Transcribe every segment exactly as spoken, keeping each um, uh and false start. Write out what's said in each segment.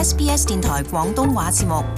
S B S 電台廣東話節目。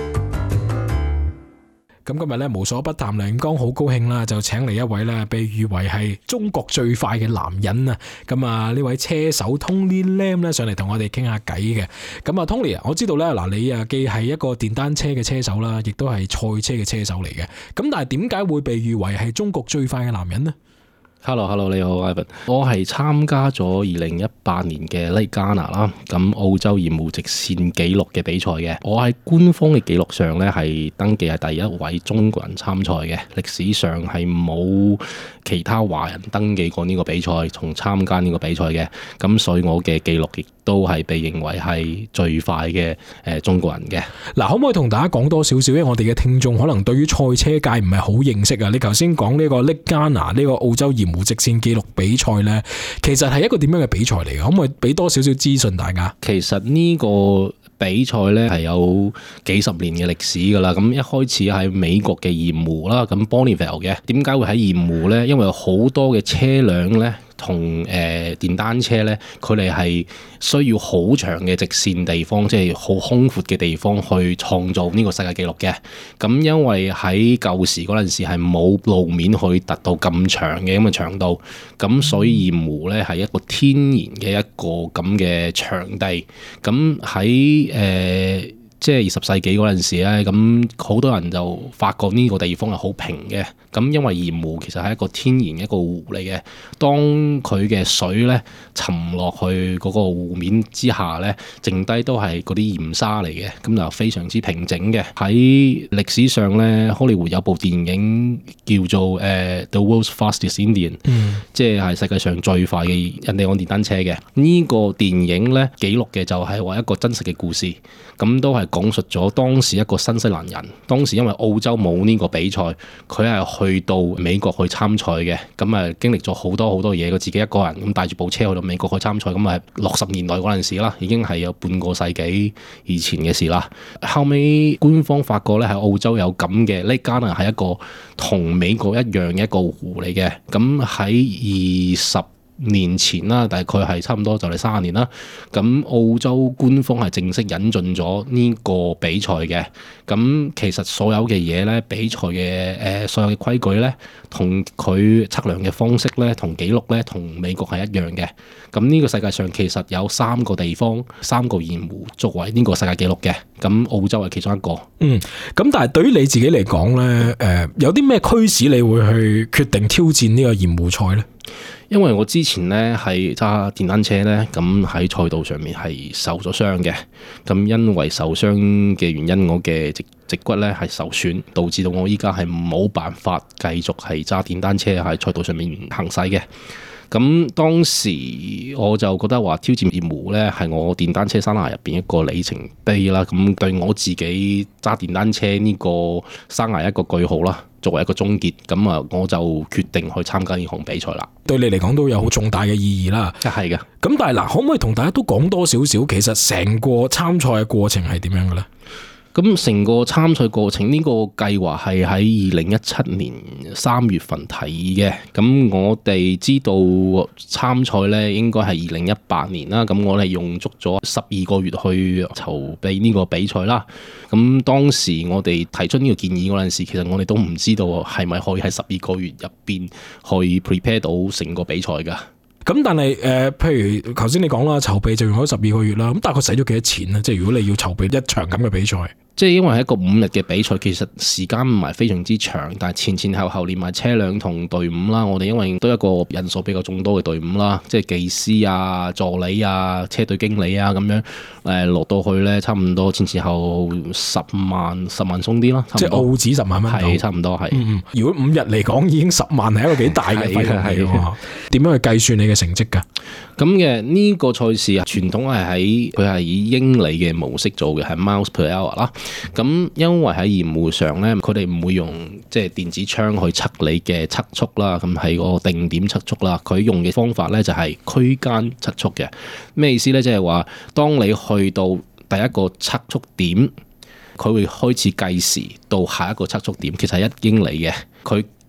咁今日咧無所不談梁江好高興啦，就請嚟一位咧被譽為係中國最快嘅男人啊！咁啊呢位車手 Tony Lam 咧上嚟同我哋傾下偈嘅。咁啊 Tony 啊，我知道咧嗱，你啊既係一個電單車嘅車手啦，亦都係賽車嘅車手嚟嘅。咁但係點解會被譽為係中國最快嘅男人呢？ Hello，Hello， 你好 Ivan。我係參加咗二零一八年嘅 Lake Ghana 啦，咁澳洲鹽湖直線紀錄嘅比賽嘅。我喺官方嘅記錄上咧係登記係第一位中國人參賽嘅，歷史上係冇其他華人登記過呢個比賽，從參加呢個比賽嘅。咁所以我嘅記錄亦都係被認為係最快嘅誒中國人嘅。 嗱，可唔可以同大家講多少少？因為我哋嘅聽眾可能對於賽車界唔係好認識啊。你頭先講呢個 Lake Ghana 呢個澳洲鹽湖直線紀錄比賽呢，其實係一個點樣嘅比賽嚟嘅？可唔可以俾多少少資訊大家？ 其實呢個比賽呢係有幾十年嘅歷史噶啦。咁一開始喺美國嘅鹽湖啦，咁 Bonneville 嘅。點解會喺鹽湖呢？因為有好多嘅車輛呢，同誒、呃、電單車呢，佢哋係需要好長嘅直線地方，即係好空闊嘅地方去創造呢個世界紀錄嘅。咁因為喺舊時嗰陣時係冇路面去達到咁長嘅咁嘅長度，咁所以鹽湖呢係一個天然嘅一個咁嘅場地。咁喺誒即係二十世紀嗰陣時咧，咁好多人就發覺呢個地方係好平嘅。咁因為鹽湖其實係一個天然一個湖嚟嘅，當佢嘅水咧沉落去嗰個湖面之下咧，剩低都係嗰啲鹽沙嚟嘅，咁就非常之平整嘅。喺歷史上咧，荷里活有部電影叫做誒、uh, The World's Fastest Indian，嗯、即係世界上最快嘅印第安電單車嘅。呢、這個電影咧記錄嘅就係話一個真實嘅故事，咁都係講述咗當時一個新西蘭人，當時因為澳洲冇呢個比賽，佢係去到美國去參賽嘅，咁啊經歷咗好多好多嘢，佢自己一個人咁帶住部車去到美國去參賽，咁啊六十年代嗰陣時啦，已經係有半個世紀以前嘅事啦。後尾官方發覺咧喺澳洲有咁嘅 Lake Ghana 係一個同美國一樣嘅一個湖嚟嘅，咁喺二十年前啦，大概係差唔多就嚟三十年啦。咁澳洲官方係正式引進咗呢個比賽嘅。咁其實所有嘅嘢咧，比賽嘅誒所有嘅規矩咧，同佢測量嘅方式咧，同記錄咧，同美國係一樣嘅。咁呢個世界上其實有三個地方，三個鹽湖作為呢個世界紀錄嘅。咁澳洲係其中一個。嗯， 咁但係對於你自己嚟講咧，誒、呃、有啲咩驅使你會去決定挑戰呢個鹽湖賽咧？ 因為我之前咧係揸電單車咧，咁喺賽道上面係受咗傷嘅。咁因為受傷嘅原因，我嘅脊脊骨咧係受損，導致到我依家係冇辦法繼續係揸電單車喺賽道上面行駛嘅。咁當時我就覺得話挑戰鹽湖咧係我電單車生涯入邊一個里程碑啦。咁對我自己揸電單車呢個生涯一個句號啦，作為一個終結。咁啊，我就決定去參加呢項比賽啦。 對你嚟講都有好重大嘅意義啦。 係嘅。 咁但係嗱，可唔可以同大家都講多少少，其實成個參賽嘅過程係點樣嘅咧？ 咁成個參賽過程呢個計劃係喺二零一七年三月份提議嘅。咁我哋知道參賽咧應該係二零一八年啦。咁我哋用足咗十二個月去籌備呢個比賽啦。咁當時我哋提出呢個建議嗰陣時，其實我哋都唔知道係咪可以喺十二個月入邊去 prepare 到成個比賽㗎。 咁但係誒、呃，譬如頭先你講啦，籌備就用咗十二個月啦。咁大概使咗幾多錢咧？即係如果你要籌備一場咁嘅比賽。 即係因為係一個五日嘅比賽，其實時間唔係非常之長，但係前前後後連埋車輛同隊伍啦，我哋因為都一個人數比較眾多嘅隊伍啦，即係技師啊、助理啊、車隊經理啊咁樣，誒落到去咧，差唔多前前後十萬十萬鬆啲啦，即係澳紙十萬蚊， 係差唔多係。 嗯嗯，如果五日嚟講已經十萬係一個幾大嘅費用嚟喎。點樣去計算你嘅成績㗎？ 咁嘅呢個賽事啊，傳統係喺佢係以英里嘅模式做嘅，係 miles per hour 啦。咁因為喺鹽湖上咧，佢哋唔會用即係電子槍去測你嘅測速啦，咁係個定點測速啦。佢用嘅方法咧就係區間測速嘅。咩意思咧？即係話當你去到第一個測速點，佢會開始計時到下一個測速點，其實係一英里嘅。佢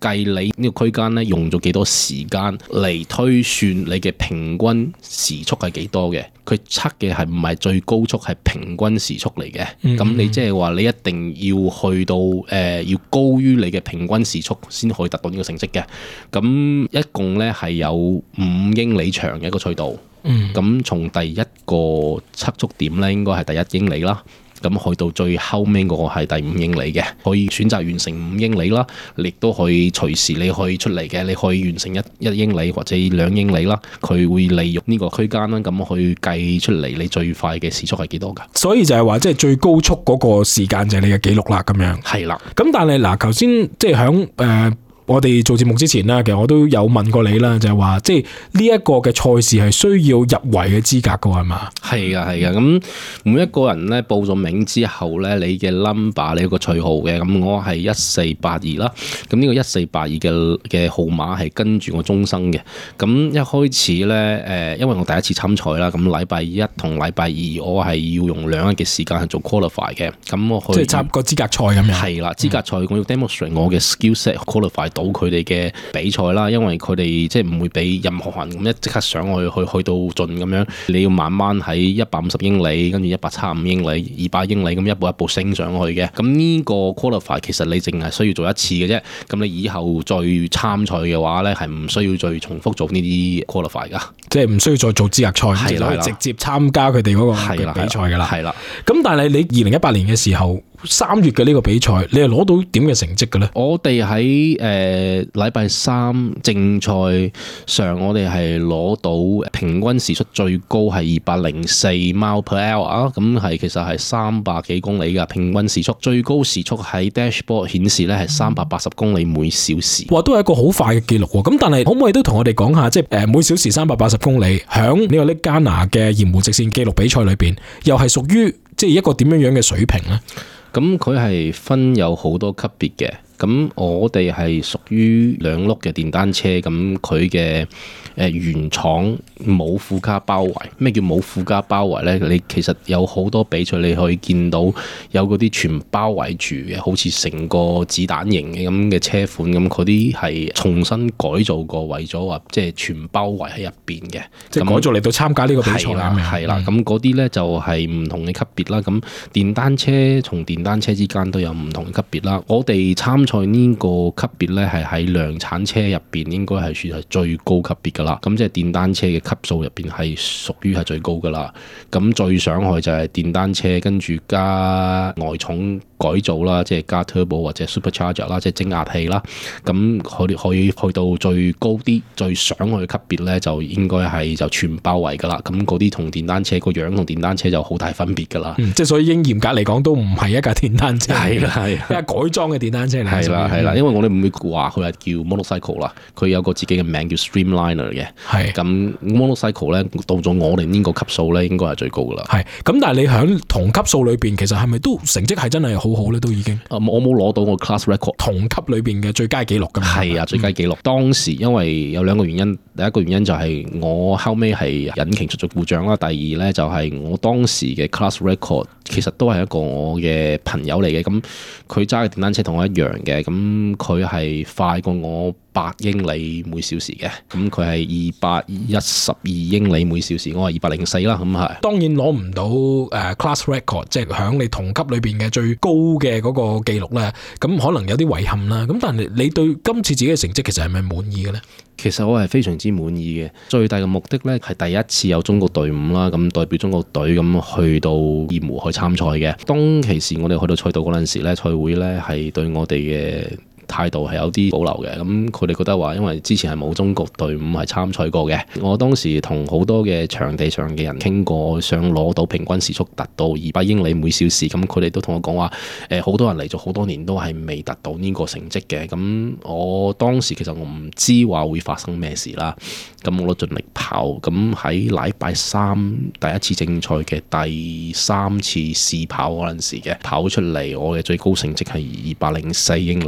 計你呢個區間咧用咗幾多時間嚟推算你嘅平均時速係幾多嘅。佢測嘅係唔係最高速，係平均時速嚟嘅。咁、嗯、你即係話你一定要去到誒、呃、要高於你嘅平均時速先可以達到呢個成績嘅。咁一共咧係有五英里長嘅一個隧道。咁、嗯、從第一個測速點咧應該係第一英里啦。咁去到最後尾嗰個係第五英里嘅，可以選擇完成五英里啦，亦都可以隨時你可以出嚟嘅，你可以完成一一英里或者兩英里啦。佢會利用呢個區間啦，咁去計出嚟你最快嘅時速係幾多㗎？ 所以就係話，即係最高速嗰個時間就係你嘅記錄啦，咁樣。係啦。咁但係嗱，頭先即係響誒我哋做節目之前啦，其實我都有問過你啦，就係話即係呢一個嘅賽事係需要入圍嘅資格㗎係嘛？係啊係啊，咁每一個人咧報咗名之後咧，你嘅 number 你有個序號嘅，咁我係一四八二啦，咁呢個一四八二嘅嘅號碼係跟住我終生嘅。咁一開始咧誒，因為我第一次參賽啦，咁禮拜一同禮拜二我係要用兩日嘅時間去做 qualify 嘅，咁我去即係參個資格賽咁樣。係啦，資格賽我要 demonstrate 我嘅 skill set qualify。到佢哋嘅比賽啦，因為佢哋即係唔會俾任何人咁一即刻上去去去到盡咁樣，你要慢慢喺一百五十英里，跟住一百七十五英里、二百英里咁一步一步升上去嘅。咁呢個 qualify 其實你淨係需要做一次嘅啫。咁你以後再參賽嘅話咧，係唔需要再重複做呢啲 qualify 噶，即係唔需要再做資格賽，就可以直接參加佢哋嗰個比賽噶啦。係啦，咁但係你二零一八年嘅時候，三月嘅呢個比賽，你係攞到點嘅成績嘅咧？我哋喺誒禮拜三正賽上，我哋係攞到平均時速最高係二百零四 mile per hour 啊，咁係其實係三百幾公里噶平均時速，最高時速喺 dashboard 顯示咧係三百八十公里每小時。哇，都係一個好快嘅記錄喎！咁但係可唔可以都同我哋講下，即係誒每小時三百八十公里，響呢個呢加拿嘅鹽湖直線紀錄比賽裏邊，又係屬於即係一個點樣樣嘅水平咧？咁佢係分有好多級別嘅，咁我哋係屬於兩轆嘅電單車，咁佢嘅誒原廠冇附加包圍。咩叫冇附加包圍呢？你其實有好多比賽你可以見到有嗰啲全包圍住嘅，好似成個子彈型嘅咁嘅車款，咁嗰啲係重新改造過，為咗話即係全包圍喺入邊嘅，即係改造嚟到參加呢個比賽啦。係啦，咁嗰啲呢就係唔同嘅級別啦。咁電單車同電單車之間都有唔同嘅級別啦。我哋參賽呢個級別呢，係喺量產車入邊應該係算係最高級別噶啦。咁即係電單車嘅級數入邊係屬於係最高噶啦。咁最上去就係電單車，跟住加外重改造啦，即係加 turbo 或者 supercharger 啦，即係蒸壓器啦。咁佢哋可以去到最高啲、最上去嘅級別呢，就應該係就全包圍噶啦。咁嗰啲同電單車個樣同電單車就好大分別噶啦。嗯，即係所以應嚴格嚟講都唔係一架電單車，係啦係，一架改裝嘅電單車嚟。係啦係啦，因為我哋唔會話佢係叫 motorcycle 啦，佢有個自己嘅名叫 Streamliner 嘅。係咁 motorcycle 咧，到咗我哋呢個級數咧，應該係最高噶啦。係咁，但係你喺同級數裏邊，其實係咪都成績係真係好好咧？都已經。我冇攞到我 class record 同級裏邊嘅最佳紀錄噶嘛？係啊，最佳紀錄。嗯、當時因為有兩個原因，第一個原因就係我後尾係引擎出咗故障啦，第二咧就係我當時嘅 class record 其實都係一個我嘅朋友嚟嘅，咁佢揸嘅電單車同我一樣嘅，咁佢係快過我八英里每小時嘅，咁佢係二百一十二英里每小時，我係二百零四啦，咁係。當然攞唔到誒 class record，即係響你同級裏邊嘅最高嘅嗰個記錄咧，咁可能有啲遺憾啦。咁但係你對今次自己嘅成績其實係咪滿意嘅咧？其實我係非常之滿意嘅，最大嘅目的咧係第一次有中國隊伍啦，咁代表中國隊咁去到鹽湖去參賽嘅。當其時我哋去到賽道嗰陣時咧，賽會咧係對我哋嘅態度係有啲保留嘅，咁佢哋覺得話，因為之前係冇中國隊伍係參賽過嘅，我當時同好多嘅場地上嘅人傾過，想攞到平均時速達到二百英里每小時，咁佢哋都同我講話，誒、呃、好多人嚟咗好多年都係未達到呢個成績嘅，咁我當時其實我唔知話會發生咩事啦，咁我都盡力跑，咁喺禮拜三第一次正賽嘅第三次試跑嗰陣時嘅跑出嚟，我嘅最高成績係二百零四英里每小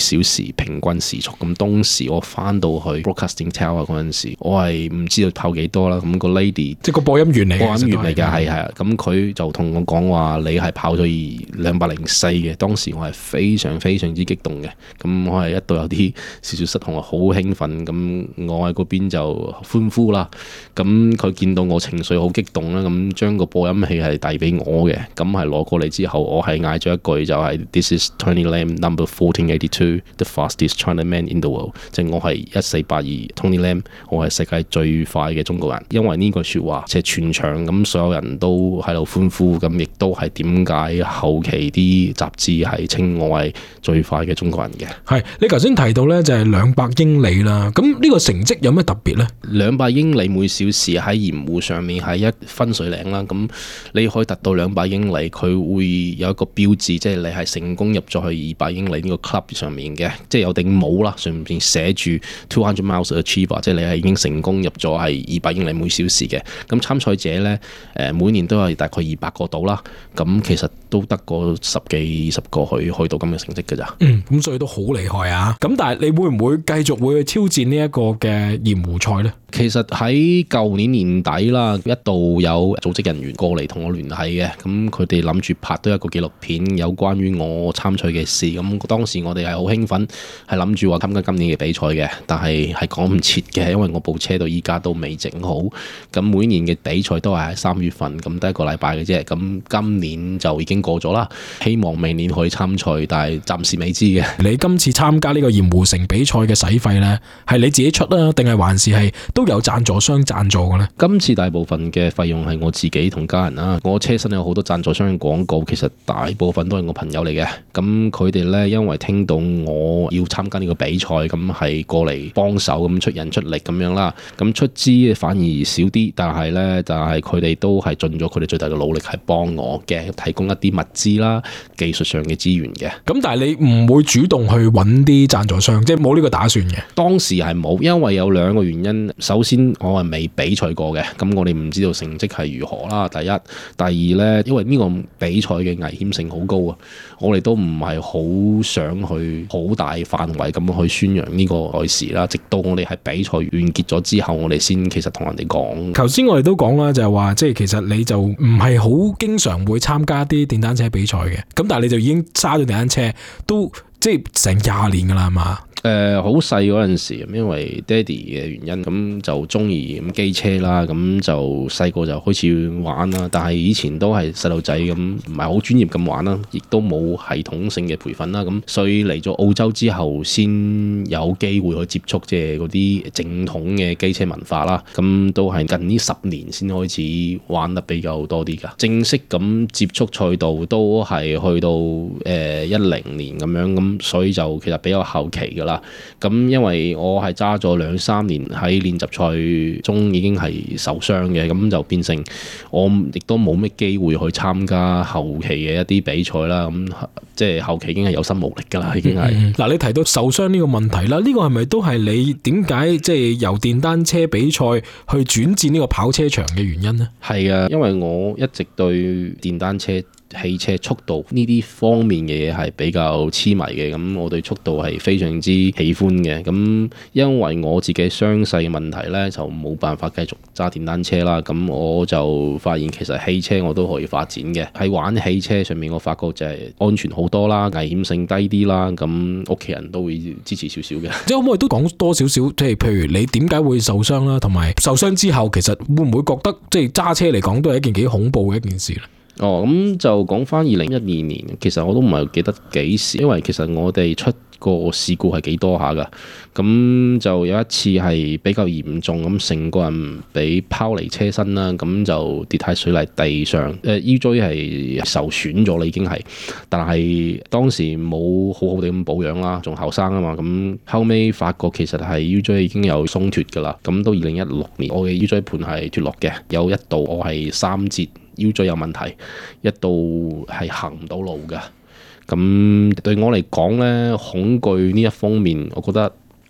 小時平均時速。咁當時我翻到去 Broadcasting Tower 嗰陣時，我係唔知道跑幾多啦。咁、個 lady 即係個播音員嚟嘅， 播音員嚟嘅，係係啊。咁佢就同我講話，你係跑咗兩百零四嘅。當時我係非常非常之激動嘅。咁我係一度有啲少少失控，我好興奮。咁我喺嗰邊就歡呼啦。咁佢見到我情緒好激動啦，咁將個播音器係遞俾我嘅。咁係攞過嚟之後，我係嗌咗一句就係、是、This is Tony Lam number fourteen eighty-two, the fastest Chinaman in the world。即係我係一四八二 Tony Lam， 我係世界最快嘅中國人。因為呢句説話，即係全場咁所有人都喺度歡呼，咁亦都係點解後期啲雜誌係稱我係最快嘅中國人嘅。 係你頭先提到呢，就係兩百英里啦。咁呢個成績有咩特別呢？ 兩百英里每小時喺鹽湖上面係一分水嶺啦。咁你可以達到兩百英里，佢會有一個標誌，即係你係成功入咗去二百英里呢個 club 上面嘅，即係有頂帽啦，上面寫住 two hundred miles achiever， 即係你係已經成功入咗係二百英里每小時嘅。咁參賽者呢，誒每年都係大概二百個到啦。咁其實都得個十幾二十個去去到咁嘅成績㗎咋。 嗯，咁所以都好厲害啊。咁但係你會唔會繼續會去挑戰呢一個嘅鹽湖賽呢？ 其實喺舊年年底啦，一度有組織人員過嚟同我聯繫嘅，咁佢哋諗住拍多一個紀錄片，有關於我參賽嘅事。咁當時我哋係好興奮，係諗住話參加今年嘅比賽嘅，但係係趕唔切嘅，因為我部車到依家都未整好。咁每年嘅比賽都係喺三月份，咁得一個禮拜嘅啫。咁今年就已經過咗啦，希望明年可以參賽，但係暫時未知嘅。 你今次參加呢個鹽湖城比賽嘅使費呢，係你自己出啊，定係還是係都有贊助商贊助嘅呢？ 今次大部分嘅費用係我自己同家人啦。我車身有好多贊助商嘅廣告，其實大部分都係我朋友嚟嘅。咁佢哋呢，因為聽到我要參加呢個比賽，咁係過嚟幫手咁出人出力咁樣啦。咁出資反而少啲，但係呢，但係佢哋都係盡咗佢哋最大嘅努力係幫我嘅，提供一啲物資啦、技術上嘅資源嘅。 咁但係你唔會主動去揾啲贊助商，即係冇呢個打算嘅？ 當時係冇，因為有兩個原因。首先我係未比賽過嘅，咁我哋唔知道成績係如何啦。第一，第二呢，因為呢個比賽嘅危險性好高啊，我哋都唔係好想去好大範圍咁去宣揚呢個賽事啦。直到我哋喺比賽完結咗之後，我哋先其實同人哋講。頭先我哋都講啦，就係話即係其實你就唔係好經常會參加啲電單車比賽嘅，咁但係你就已經揸咗電單車都即係成廿年噶啦，係嘛？ 誒好細嗰陣時，因為爹哋嘅原因，咁就中意咁機車啦，咁就細個就開始玩啦。但係以前都係細路仔咁，唔係好專業咁玩啦，亦都冇系統性嘅培訓啦。咁所以嚟咗澳洲之後，先有機會去接觸即係嗰啲正統嘅機車文化啦。咁都係近呢十年先開始玩得比較多啲㗎。正式咁接觸賽道都係去到誒一零年咁樣，咁所以就其實比較後期㗎啦。咁因為我係揸咗兩三年喺練習賽中已經係受傷嘅，咁就變成我亦都冇咩機會去參加後期嘅一啲比賽啦。咁即係後期已經係有心無力㗎啦，已經係。嗱、 嗯嗯，你提到受傷呢個問題啦，呢、呢個係咪都係你點解即係由電單車比賽去轉戰呢個跑車場嘅原因呢？ 係啊，因為我一直對電單車、汽車速度呢啲方面嘅嘢係比較痴迷嘅，咁我對速度係非常之喜歡嘅。咁因為我自己傷勢嘅問題呢，就冇辦法繼續揸電單車啦。咁我就發現其實汽車我都可以發展嘅。喺玩汽車上面，我發覺就係安全好多啦，危險性低啲啦。咁屋企人都會支持少少嘅。 即係可唔可以都講多少少？即係譬如你點解會受傷啦，同埋受傷之後其實會唔會覺得即係揸車嚟講都係一件幾恐怖嘅一件事咧？ 哦，咁就講翻二零一二年，其實我都唔係記得幾時，因為其實我哋出個事故係幾多下㗎。咁就有一次係比較嚴重，咁成個人俾拋離車身啦，咁就跌喺水泥地上，誒腰椎係受損咗啦，已經係，但係當時冇好好地咁保養啦，仲後生啊嘛，咁後尾發覺其實係腰椎已經有鬆脱㗎啦。咁到二零一六年，我嘅腰椎盤係脱落嘅，有一度我係三節腰椎有問題，一度係行唔到路㗎。咁對我嚟講呢，恐懼呢一方面，我覺得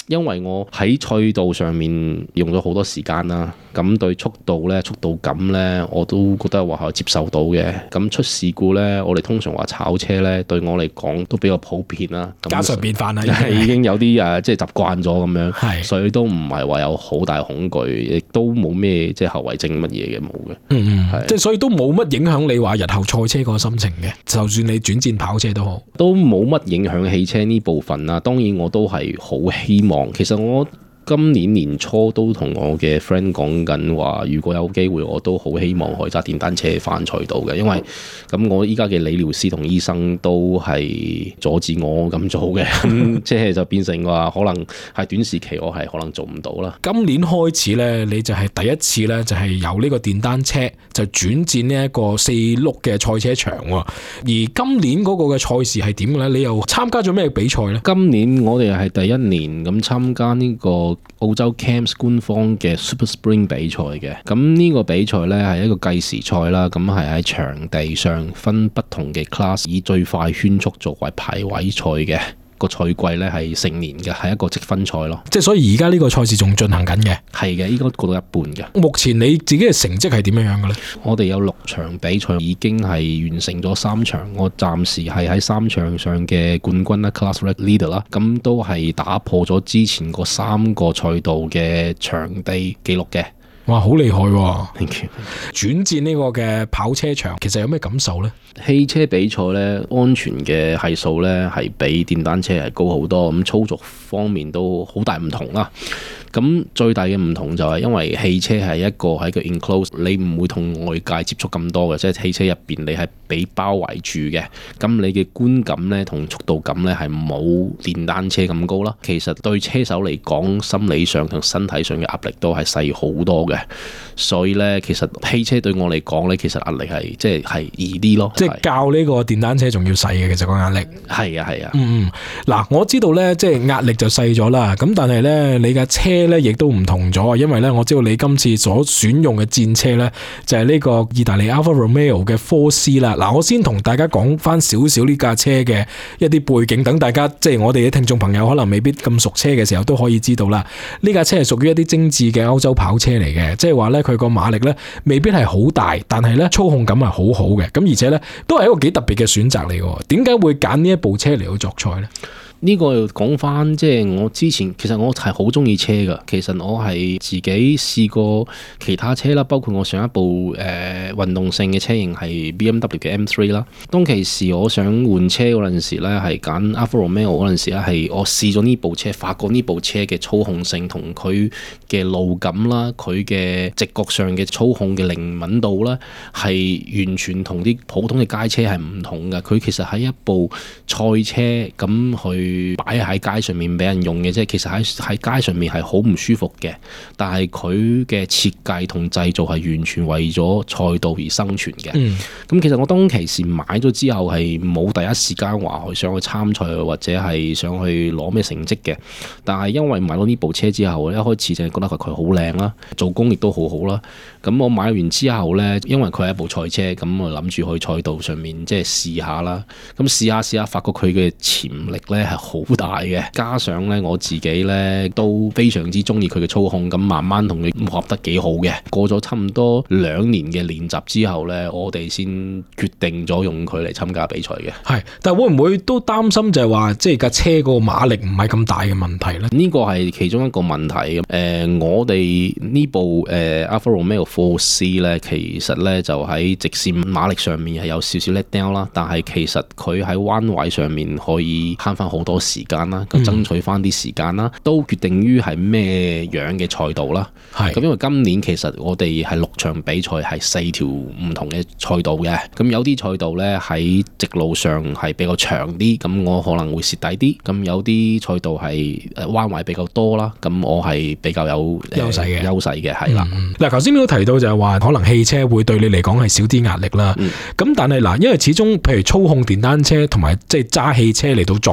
因為我喺賽道上面用咗好多時間啦，咁對速度咧、速度感咧，我都覺得話係接受到嘅。咁出事故咧，我哋通常話炒車咧，對我嚟講都比較普遍啦。 家常便飯啦， 已經有啲誒，即係習慣咗咁樣， 係所以都唔係話有好大恐懼，亦都冇咩即係後遺症乜嘢嘅冇嘅。 嗯嗯， 係即係所以都冇乜影響你話日後賽車個心情嘅，就算你轉戰跑車都好， 都冇乜影響汽車呢部分啦。當然我都係好希望，其實我今年年初都同我嘅 friend 講緊話，如果有機會我都好希望可以揸電單車翻賽道嘅，因為咁我依家嘅理療師同醫生都係阻止我咁做嘅，咁即係就變成話可能係短時期我係可能做唔到啦。 今年開始咧，你就係第一次咧，就係由呢個電單車就轉戰呢一個四轆嘅賽車場喎。而今年嗰個嘅賽事係點嘅咧？你又參加咗咩比賽咧？ 今年我哋係第一年咁參加呢個澳洲 C A M S 官方嘅 Super Sprint 比賽嘅，咁呢個比賽呢係一個計時賽啦，咁係喺場地上分不同嘅 class，以最快圈速作為排位賽嘅。個賽季咧係成年嘅，係一個積分賽咯。 即係所以而家呢個賽事仲進行緊嘅。 係嘅，應該過到一半嘅。 目前你自己嘅成績係點樣樣嘅咧？ 我哋有六場比賽已經係完成咗三場，我暫時係喺三場上嘅冠軍啦 ，Class Leader 啦，咁都係打破咗之前嗰三個賽道嘅場地紀錄嘅。 哇，好厲害喎 ！Thank you。 轉戰呢個嘅跑車場，其實有咩感受呢？ 汽車比賽咧，安全嘅係數咧係比電單車係高好多，咁操作方面都好大唔同啦。咁最大嘅唔同就係因為汽車係一個喺個 enclose，你唔會同外界接觸咁多嘅，即係汽車入邊你係被包圍住嘅。咁你嘅觀感咧同速度感咧係冇電單車咁高啦。其實對車手嚟講，心理上同身體上嘅壓力都係細好多嘅。所以咧，其實汽車對我嚟講咧，其實壓力係即係係易啲咯。 即係較呢個電單車仲要細嘅，其實個壓力。 係啊係啊。 嗯嗯，嗱，我知道咧，即係壓力就細咗啦。咁但係咧，你架車咧亦都唔同咗，因為咧，我知道你今次所選用嘅戰車咧，就係呢個意大利 Alfa Romeo 嘅科斯啦。嗱，我先同大家講翻少少呢架車嘅一啲背景，等大家即係我哋啲聽眾朋友可能未必咁熟車嘅時候都可以知道啦。呢架車係屬於一啲精緻嘅歐洲跑車嚟嘅，即係話咧佢個馬力咧未必係好大，但係咧操控感係好好嘅。咁而且咧都係一個幾特別嘅選擇嚟嘅。點解會揀呢一部車嚟去作賽咧？ 呢個講翻，即係我之前其實我係好中意車㗎。其實我係自己試過其他車啦，包括我上一部誒、呃、運動性嘅車型係 B M W 嘅 M 三 啦。當其時我想換車嗰陣時咧，係揀 Alfa Romeo 嗰陣時咧，係我試咗呢部車，發覺呢部車嘅操控性同佢嘅路感啦，佢嘅直覺上嘅操控嘅靈敏度啦，係完全同啲普通嘅街車係唔同嘅。佢其實係一部賽車咁去擺喺街上面俾人用嘅啫，其實喺喺街上面係好唔舒服嘅，但係佢嘅設計同製造係完全為咗賽道而生存嘅。咁、嗯、其實我當其時買咗之後係冇第一時間話去想去參賽或者係想去攞咩成績嘅，但係因為買咗呢部車之後，一開始就係覺得佢佢好靚啦，做工亦都好好啦。咁我買完之後呢，因為佢係一部賽車，咁我諗住去賽道上面即係試下啦。咁試下試下，發覺佢嘅潛力呢係好大嘅，加上咧我自己咧都非常之中意佢嘅操控，咁慢慢同佢磨合得幾好嘅。過咗差唔多兩年嘅練習之後咧，我哋先決定咗用佢嚟參加比賽嘅。 係，但係會唔會都擔心就係話，即係架車個馬力唔係咁大嘅問題咧？呢個係其中一個問題。誒、呃，我哋呢部誒、呃、Alfa Romeo 四 C 咧，其實咧就喺直線馬力上面係有少少 let down 啦，但係其實佢喺彎位上面可以慳翻好多時間啦，咁爭取翻啲時間啦，都決定於係咩樣嘅賽道啦。係咁，因為今年其實我哋係六場比賽係四條唔同嘅賽道嘅，咁有啲賽道咧喺直路上係比較長啲，咁我可能會蝕底啲；咁有啲賽道係誒彎位比較多啦，咁我係比較有優勢嘅優勢嘅係啦。 嗱，頭先你都提到就係話，可能汽車會對你嚟講係少啲壓力啦。咁、嗯、但係嗱，因為始終譬如操控電單車同埋即係揸汽車嚟到作賽。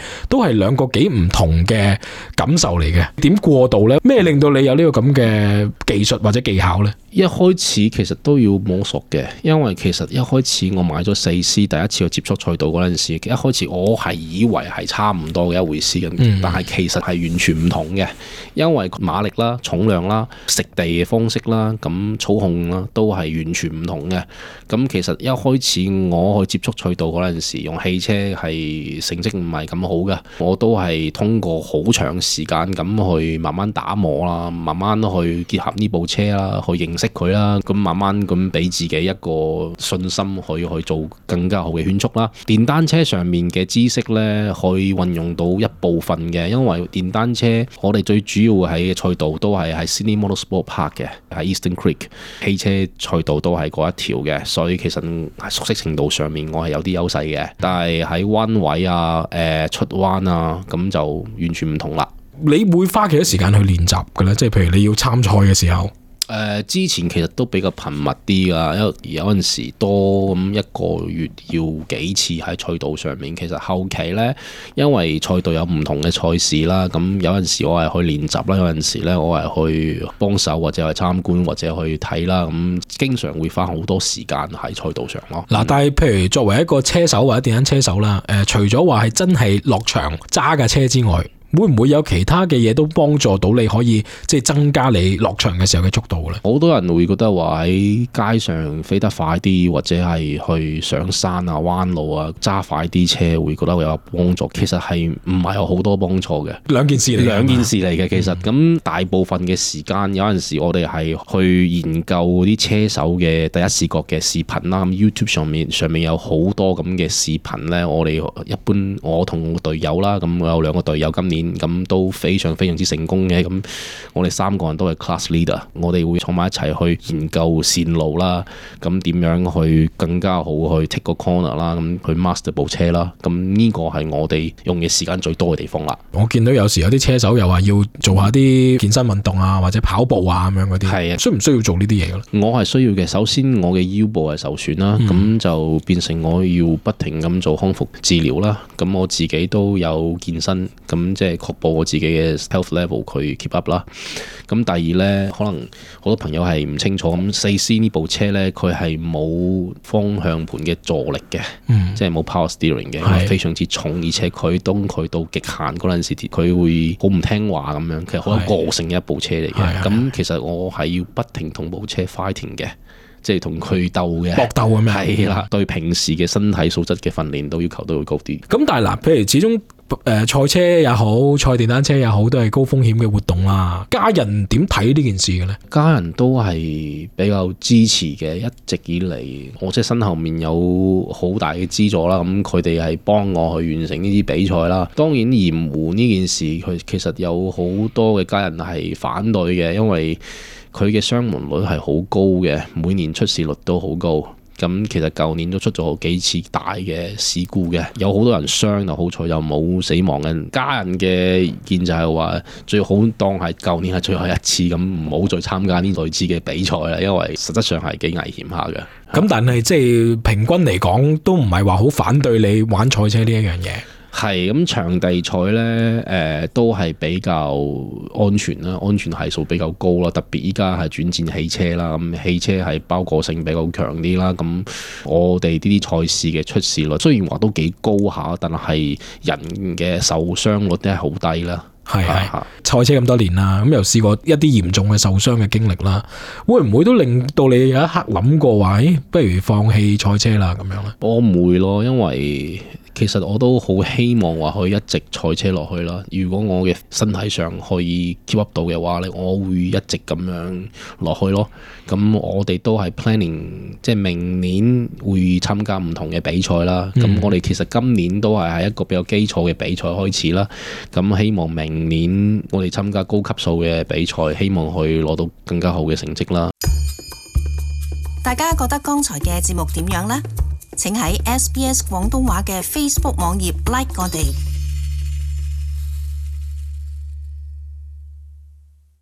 都係兩個幾唔同嘅感受嚟嘅。點過渡呢？咩令到你有呢個咁嘅技術或者技巧呢？ 一開始其實都要摸索嘅，因為其實一開始我買咗四 C， 第一次去接觸賽道嗰陣時，一開始我係以為係差唔多嘅一回事咁，嗯、但係其實係完全唔同嘅，因為馬力啦、重量啦、食地嘅方式啦、咁操控啦，都係完全唔同嘅。咁其實一開始我去接觸賽道嗰陣時，用汽車係成績唔係咁好嘅，我都係通過好長時間咁去慢慢打磨啦，慢慢去結合呢部車啦，去認識佢啦，咁慢慢咁俾自己一個信心，可以去做更加好嘅圈速啦。電單車上面嘅知識呢，可以運用到一部分嘅，因為電單車我哋最主要喺賽道都係喺 Sydney Motorsport Park 嘅，喺 Eastern Creek 汽車賽道都係嗰一條嘅，所以其實喺熟悉程度上面我係有啲優勢嘅，但係喺彎位啊、誒、呃、出彎啊，咁就完全唔同啦。 你會花幾多時間去練習嘅咧？即係譬如你要參賽嘅時候。 誒、呃、之前其實都比較頻密啲㗎，有有陣時多咁一個月要幾次喺賽道上面。其實後期呢，因為賽道有唔同嘅賽事啦，咁有陣時我係去練習啦，有陣時呢我係去幫手或者去參觀或者去睇啦，咁經常會花好多時間喺賽道上咯。嗱、嗯，但係譬如作為一個車手或者電單車手啦，誒、呃，除咗話係真係落場揸架車之外，會唔會有其他嘅嘢都幫助到你可以即係增加你落場嘅時候嘅速度咧？好多人會覺得話喺街上飛得快啲，或者係去上山啊、彎路啊揸快啲車，會覺得會有幫助。其實係唔係有好多幫助嘅，兩件事嚟，兩件事嚟嘅。其實咁、嗯、大部分嘅時間，有陣時我哋係去研究啲車手嘅第一視角嘅視頻啦。咁 YouTube 上面上面有好多咁嘅視頻咧，我哋一般我同隊友啦，咁我有兩個隊友今年。咁都非常非常之成功嘅，咁我哋三個人都係 class leader，我哋會坐埋一齊去研究線路啦，咁點樣去更加好去 take 個 corner 啦，咁去 master 部車啦，咁呢個係我哋用嘅時間最多嘅地方啦。我見到有時有啲車手又話要做下啲健身運動啊，或者跑步啊咁樣嗰啲，係啊，需唔需要做呢啲嘢咧？我係需要嘅。首先我嘅腰部係受損啦，咁、嗯、就變成我要不停咁做康復治療啦。咁我自己都有健身，咁即係確保我自己嘅 health level 佢 keep up 啦。咁第二呢，可能好多朋友係唔清楚，咁四 C 呢部車呢，佢係冇方向盤嘅助力嘅，嗯、即係冇 power steering 嘅，非常之重，而且佢當佢到極限嗰陣時，佢會好唔聽話咁樣，其實好有個性嘅一部車嚟嘅。咁其實我係要不停同部車 fighting 嘅。即係同佢鬥嘅，搏鬥咁樣，係啦。對平時嘅身體素質嘅訓練都要求都會高啲。咁但係嗱，譬如始終誒賽車也好，賽電單車也好，都係高風險嘅活動啦。家人點睇呢件事嘅咧？家人都係比較支持嘅，一直以嚟我即係身後面有好大嘅資助啦。咁佢哋係幫我去完成呢啲比賽啦。當然鹽湖呢件事，佢其實有好多嘅家人係反對嘅，因為佢嘅傷亡率係好高嘅，每年出事率都好高。咁其實舊年都出咗幾次大嘅事故嘅，有好多人傷，又好彩又冇死亡嘅。家人嘅意見就係話，最好當係舊年係最後一次，咁唔好再參加呢類似嘅比賽啦，因為實質上係幾危險下嘅。咁但係即係平均嚟講，都唔係話好反對你玩賽車呢一樣嘢。係咁，場地賽呢，誒、呃、都係比較安全啦，安全係數比較高啦。特別依家係轉戰汽車啦，咁汽車係包裹性比較強啲啦。咁我哋呢啲賽事嘅出事率雖然話都幾高下，但係人嘅受傷率都係好低啦。係係賽車咁多年啦，咁又試過一啲嚴重嘅受傷嘅經歷啦，會唔會都令到你有一刻諗過話，誒，不如放棄賽車啦咁樣咧？我唔會咯，因為其實我都好希望話可以一直賽車落去啦。如果我嘅身體上可以 keep up 到嘅話咧，我會一直咁樣落去咯。咁我哋都係 planning， 即係明年會參加唔同嘅比賽啦。咁、嗯、我哋其實今年都係喺一個比較基礎嘅比賽開始啦。咁希望明年我哋參加高級數嘅比賽，希望去攞到更加好嘅成績啦。 大家覺得剛才嘅節目點樣呢？請喺 S B S 廣東話嘅 Facebook 網頁 like 我哋。